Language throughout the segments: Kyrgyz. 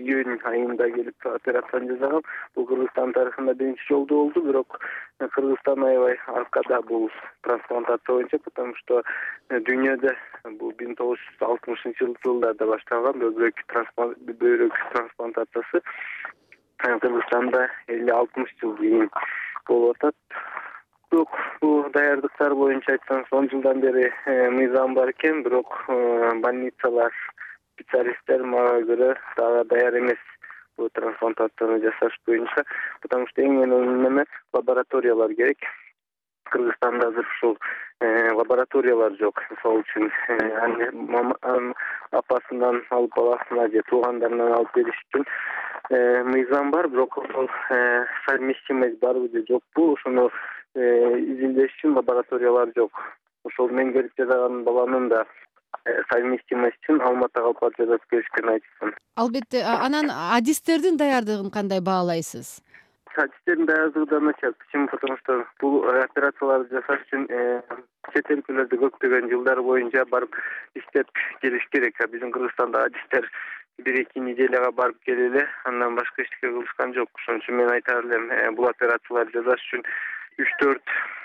июнь айында келип операцияны жасагам. Бул Кыргызстан тарыхында биринчи жолу болду, бирок Кыргызстан аябай аркада бул трансплантация боюнча, потому что дүйнөдө бул 1960-жылдарда башталган бөбрөк трансплантациясы Кыргызстанда 50-60 жыл кийин болуп атат. Бирок бул даярдыктар боюнча айтсаңыз 10 жылдан бери мыйзам бар экен, бирок больницалар, специалисттер мага көрө дагы даяр эмес бул трансплантацияны жасаш боюнча, потому что эң неме лабораториялар керек. Кыргызстанда азыр ушул лабораториялар жок. Мисалы үчүн апасынан алып баласына же туугандарынан алып бериш үчүн мыйзам бар, бирок ошол совместимость барбы же жокпу, ошону изилдеш үчүн лабораториялар жок. Ошол мен берип жасаган баланын да совместимость үчүн Алматыга алып барып жасап беришкен айтышсын. Албетте, анан адистердин даярдыгын кандай баалайсыз? Адистердин даярдыгы да начал. Почему? Потому что бул операцияларды жасаш үчүн чет өлкөлөрдө көптөгөн жылдар боюнча барып иштеп келиш керек. Биздин Кыргызстанда адистер 1-2 неделяга барып келели, андан башка эчтеке кылышкан жок. Ошон үчүн мен айтар элем, бул операцияларды жасаш үчүн 3-4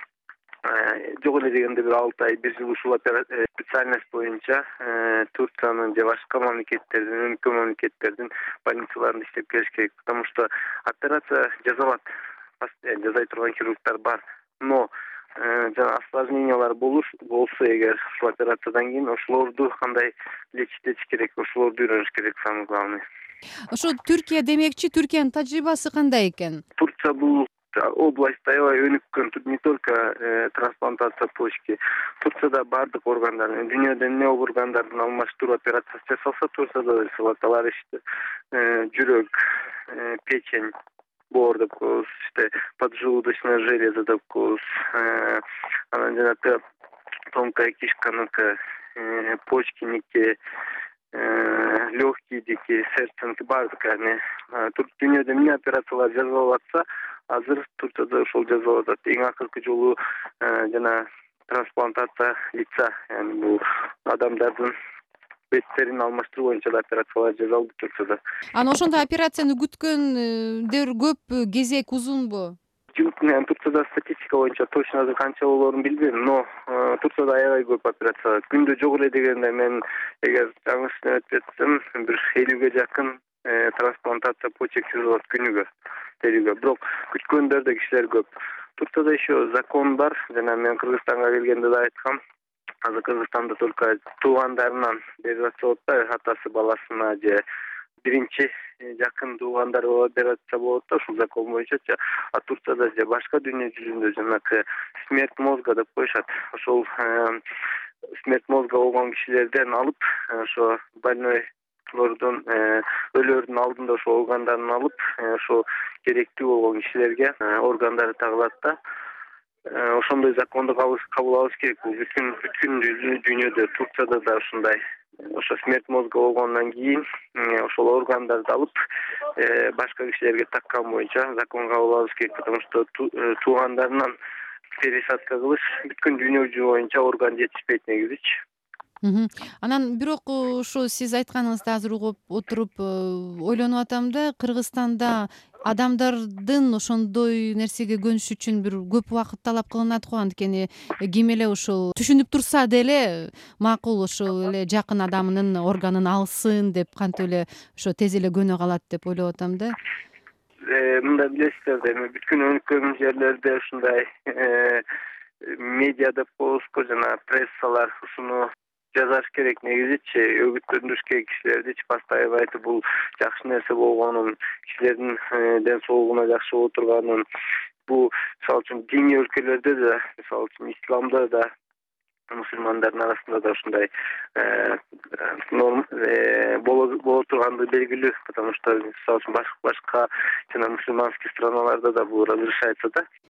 жок эле дегенде бир 6 ай, 1 жыл ушул специальность боюнча Турциянын же башка мамлекеттердин, өнүккөн мамлекеттердин больницаларында иштеп келиш керек. Потому что операция жасалат, жасай турган хирургтар бар. Но жана осложнениялар болсо эгер ушул операциядан кийин ошолорду кандай лечить керек, ошолорду үйрөнүш керек, самое главное. Ошо Түркия демекчи, Түркиянын тажрыйбасы кандай экен? Турция бул область аябай өнүккөн, не только трансплантация почки. Турцияда бардык органдар, дүйнөдө эмне органдардын алмаштыруу операциясы жасалса, Турцияда да жасалат. Алар жүрөк, печень, боор деп коебуз, поджелудочная железа деп коебуз, анан жана тонкая кишканыкы, почкиники, легкийдики, сердценики бардык. Дүйнөдө эмне операциялар жасалып атса, азыр Турцияда ошол жасалып атат. Эң акыркы жолу жана трансплантация лица, бул адамдардын беттерин алмаштыруу боюнча да операциялар жасалды Турцияда. Анан ошондой операцияны күткөндөр көп, кезек узунбу? Турцияда статистика боюнча точно азыр канча болоорун билбейм, но Турцияда аябай көп операция. Күндө жок эле дегенде мен эгер жаңы өтсөм, бир 50ге жакын трансплантация почек жасалат күнүгө. Бирок күткөндөр да кишилер көп. Турцияда еще закон бар, жана мен Кыргызстанга келгенде да айткам. Азыр Кыргызстанда только туугандарынан операция болот да, атасы баласына же биринчи жакын туугандар операция болот да, ушул закон боюнча. А Турцияда же башка дүйнө жүзүндө жанакы смерть мозга деп коюшат. Ошол смерть мозга болгон кишилерден алып, ошо больнойлордун өлөрдүн алдында ошо органдарын алып, ошо керектүү болгон кишилерге органдары тагылат да. Ошондой законду кабыл алыш керек. Бүткүл дүйнөдө, Турцияда да ушундай. Ошо смерть мозга болгондон кийин ошол органдарды алып башка кишилерге таккан боюнча закон кабыл алыш керек, потому что туугандарынан пересадка кылыш бүткүл дүйнө жүзү боюнча орган жетишпейт негизичи. Анан бирок ошо сиз айтканыңызды азыр угуп отуруп ойлонуп атам да, Кыргызстанда адамдардын ошондой нерсеге көнүш үчүн бир көп убакыт талап кылынат го, анткени ким эле ушул түшүнүп турса деле макул ошол эле жакын адамынын органын алсын деп кантип эле ошо тез эле көнө калат деп ойлоп атам да. Мында билесиздер, эми бүткүл өнүккөн жерлерде ушундай медиа деп коебузго, жана прессалар ушуну жазаш керек негизичи, өгүттөндүрүш керек кишилердичи, постоянно айтып бул жакшы нерсе болгонун, кишилердин ден соолугуна жакшы боло турганын. Бул мисалы үчүн диний өлкөлөрдө да, мисалы үчүн исламда да, мусулмандардын арасында да ушундай боло тургандыгы белгилүү, потому что мисалы үчүн башка жана мусулманский страналарда да бул разрешается да.